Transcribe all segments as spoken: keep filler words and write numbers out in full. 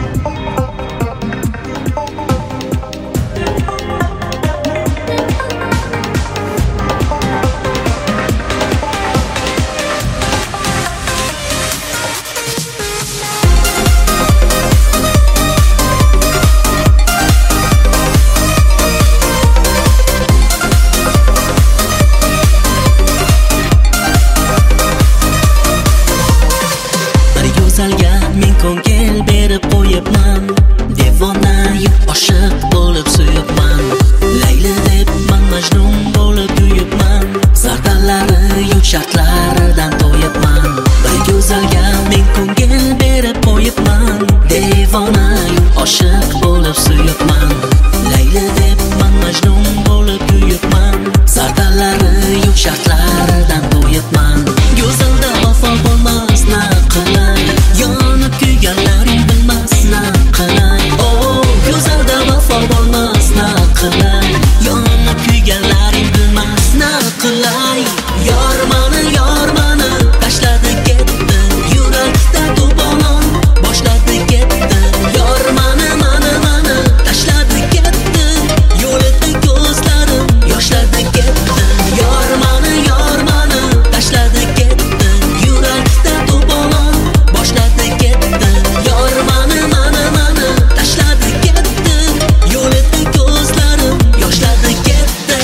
Men ko'ngil berib qo'yibman, devona yuk oshiq bo'lib suyibman. Layli deb man Majnun bo'lib kuyibman, sardallari yo'q shartlaridan to'yibman. Bir go'zalga men ko'ngil berib qo'yibman, devona yuk oshiq bo'lib suyibman. Layli deb man Majnun bo'lib kuyibman, sardallari yo'q shartlaridan to'yibman. Go'zalda vafo bo'lmas na qilay, yonib kuyganlaring bilmas na qilay. Oh, go'zalda vafo bo'lmas na qilay, yonib kuyganlaring bilmas na qilay. Yor mani, yor mani tashladi ketdi, yurakda to'polon boshladi ketdi. Yor mani, mani, mani tashladi ketdi, yo'lida ko'zlarim yoshladi ketdi. Yor mani, yor mani tashladi ketdi, yurakda to'polon boshladi ketdi. Yor mani, mani, mani tashladi ketdi, yo'lida ko'zlarim yoshladi ketdi.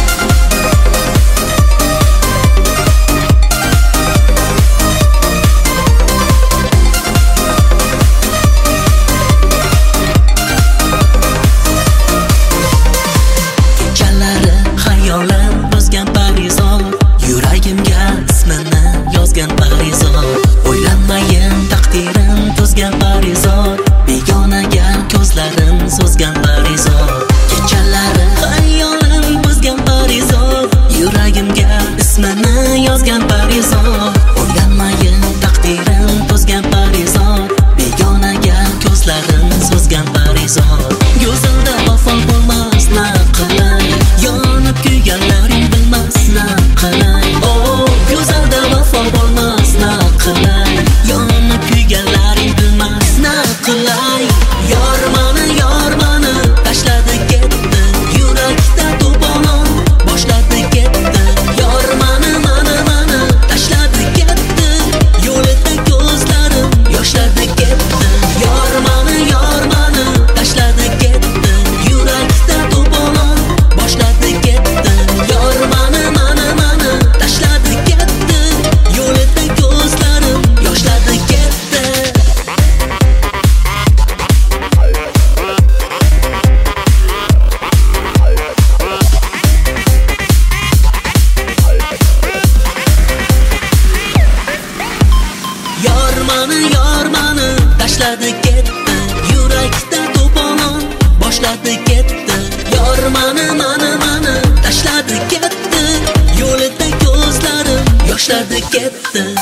Kechalari xayolim buzgan parizor, yuragimga ismini yozgan parizor. O'ylanmayin taqdirim tuzgan parizor, begonaga ko'zlarim so'zgan parizor. Kechalari xayolim buzgan parizor, yuragimga ismini yozgan parizor. O'ylanmayin taqdirim tuzgan parizor, begonaga ko'zlarim so'zgan parizor. Go'zalda vafo bo'lmas na qilay, yonib kuyganlaring bilmas na qilay. Oh, go'zalda vafo bo'lmas na qilay, yonib kuyganlaring bilmas na qilay. Yor mani, yor mani tashladi ketdi, yurakda to'polon boshladi ketdi. Yor mani, mani, mani tashladi ketdi, yo'lida ko'zlarim yoshladi ketdi. Yor mani, yor mani tashladi ketdi, yurakda to'polon boshladi ketdi. Yor mani, mani, mani tashladi ketdi, yo'lida ko'zlarim yoshladi ketdi. Yor mani, yor mani tashladi ketdi, yurakda to'polon boshladi ketdi. Yor mani, mani, mani tashladi ketdi, yo'lida ko'zlarim yoshladi ketdi.